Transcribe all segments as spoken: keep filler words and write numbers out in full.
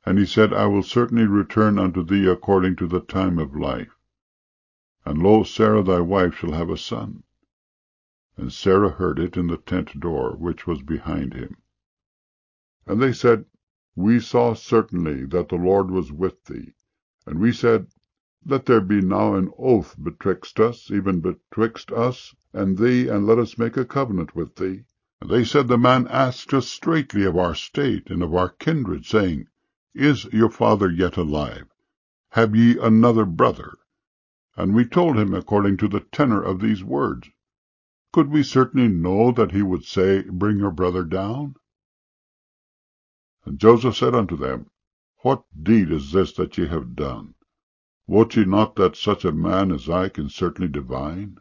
And he said, I will certainly return unto thee according to the time of life. And lo, Sarah thy wife shall have a son. And Sarah heard it in the tent door which was behind him. And they said, We saw certainly that the Lord was with thee. And we said, Let there be now an oath betwixt us, even betwixt us and thee, and let us make a covenant with thee. And they said, The man asked us straitly of our state and of our kindred, saying, Is your father yet alive? Have ye another brother? And we told him according to the tenor of these words. Could we certainly know that he would say, Bring your brother down? And Joseph said unto them, What deed is this that ye have done? Wot ye not that such a man as I can certainly divine?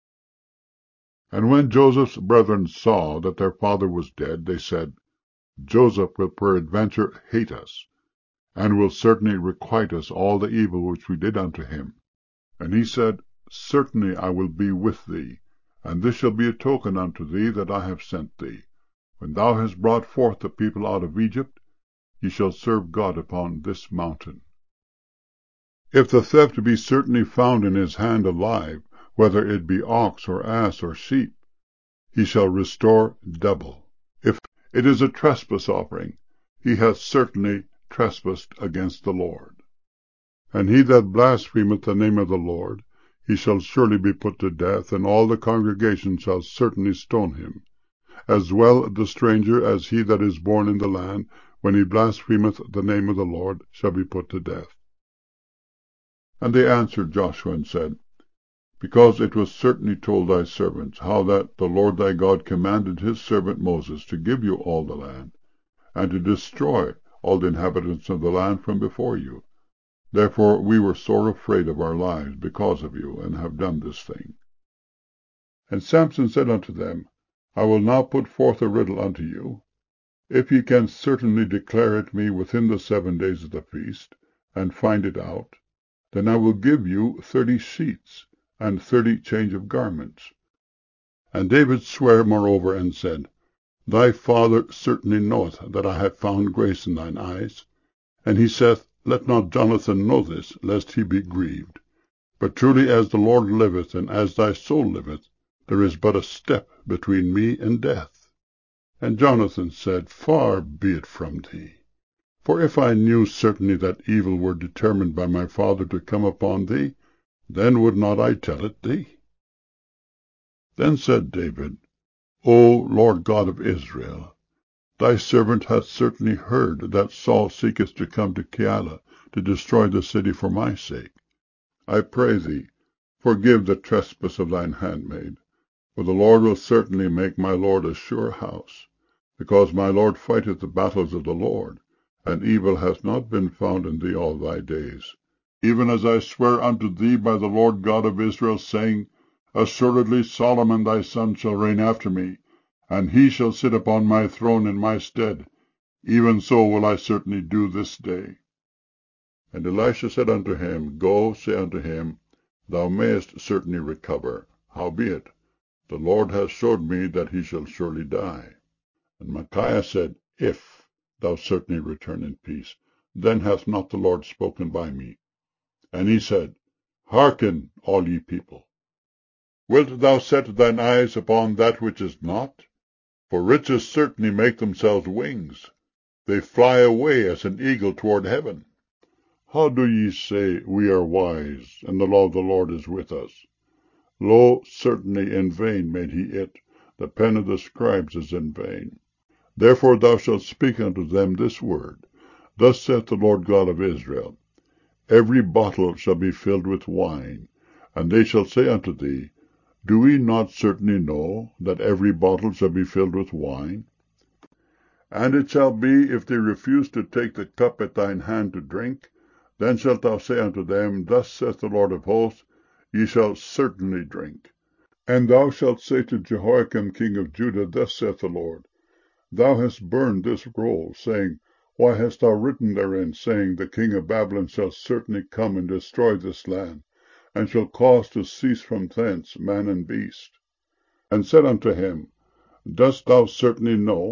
And when Joseph's brethren saw that their father was dead, they said, Joseph will peradventure hate us, and will certainly requite us all the evil which we did unto him. And he said, Certainly I will be with thee, and this shall be a token unto thee that I have sent thee. When thou hast brought forth the people out of Egypt, ye shall serve God upon this mountain. If the theft be certainly found in his hand alive, whether it be ox, or ass, or sheep, he shall restore double. If it is a trespass offering, he hath certainly trespassed against the Lord. And he that blasphemeth the name of the Lord, he shall surely be put to death, and all the congregation shall certainly stone him. As well the stranger as he that is born in the land, when he blasphemeth the name of the Lord, shall be put to death. And they answered Joshua and said, Because it was certainly told thy servants, how that the Lord thy God commanded his servant Moses to give you all the land, and to destroy all the inhabitants of the land from before you. Therefore we were sore afraid of our lives because of you, and have done this thing. And Samson said unto them, I will now put forth a riddle unto you. If ye can certainly declare it me within the seven days of the feast, and find it out, then I will give you thirty sheets, and thirty change of garments. And David sware moreover, and said, Thy father certainly knoweth that I have found grace in thine eyes. And he saith, Let not Jonathan know this, lest he be grieved. But truly as the Lord liveth, and as thy soul liveth, there is but a step between me and death. And Jonathan said, Far be it from thee. For if I knew certainly that evil were determined by my father to come upon thee, then would not I tell it thee? Then said David, O Lord God of Israel, thy servant hath certainly heard that Saul seeketh to come to Keilah, to destroy the city for my sake. I pray thee, forgive the trespass of thine handmaid, for the Lord will certainly make my Lord a sure house, because my Lord fighteth the battles of the Lord, and evil hath not been found in thee all thy days. Even as I swear unto thee by the Lord God of Israel, saying, Assuredly Solomon thy son shall reign after me, and he shall sit upon my throne in my stead, even so will I certainly do this day. And Elisha said unto him, Go, say unto him, Thou mayest certainly recover. Howbeit, the Lord hath showed me that he shall surely die. And Micaiah said, If thou certainly return in peace, then hath not the Lord spoken by me. And he said, Hearken, all ye people. Wilt thou set thine eyes upon that which is not? For riches certainly make themselves wings. They fly away as an eagle toward heaven. How do ye say, We are wise, and the law of the Lord is with us? Lo, certainly in vain made he it, the pen of the scribes is in vain. Therefore thou shalt speak unto them this word, Thus saith the Lord God of Israel, Every bottle shall be filled with wine, and they shall say unto thee, Do we not certainly know that every bottle shall be filled with wine? And it shall be, if they refuse to take the cup at thine hand to drink, then shalt thou say unto them, Thus saith the Lord of hosts, Ye shall certainly drink. And thou shalt say to Jehoiakim king of Judah, Thus saith the Lord, Thou hast burned this roll, saying, Why hast thou written therein, saying, The king of Babylon shall certainly come and destroy this land, and shall cause to cease from thence man and beast? And said unto him, Dost thou certainly know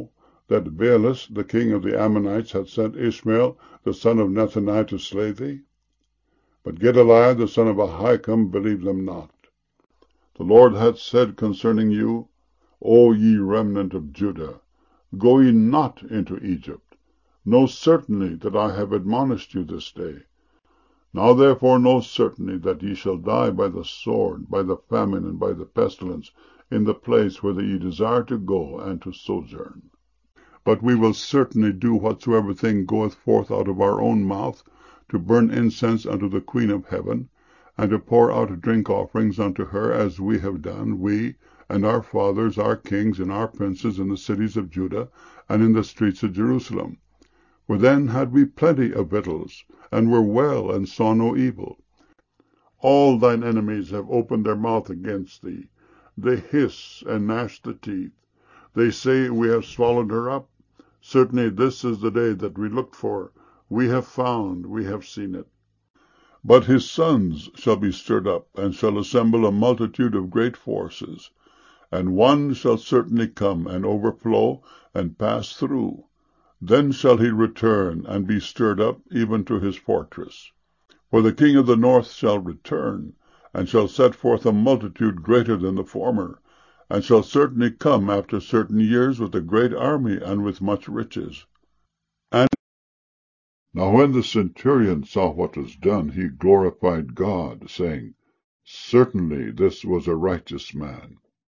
that Baalis, the king of the Ammonites, had sent Ishmael, the son of Nethaniah, to slay thee? But Gedaliah, the son of Ahikam, believed them not. The Lord hath said concerning you, O ye remnant of Judah, go ye not into Egypt. Know certainly that I have admonished you this day. Now therefore know certainly that ye shall die by the sword, by the famine, and by the pestilence, in the place whither ye desire to go and to sojourn. But we will certainly do whatsoever thing goeth forth out of our own mouth, to burn incense unto the Queen of heaven, and to pour out drink offerings unto her, as we have done, we, and our fathers, our kings, and our princes, in the cities of Judah, and in the streets of Jerusalem. For then had we plenty of victuals, and were well, and saw no evil. All thine enemies have opened their mouth against thee. They hiss and gnash the teeth. They say, we have swallowed her up. Certainly this is the day that we looked for. We have found, we have seen it. But his sons shall be stirred up, and shall assemble a multitude of great forces. And one shall certainly come, and overflow, and pass through. Then shall he return, and be stirred up, even to his fortress. For the king of the north shall return, and shall set forth a multitude greater than the former, and shall certainly come after certain years with a great army, and with much riches. And now when the centurion saw what was done, he glorified God, saying, Certainly this was a righteous man.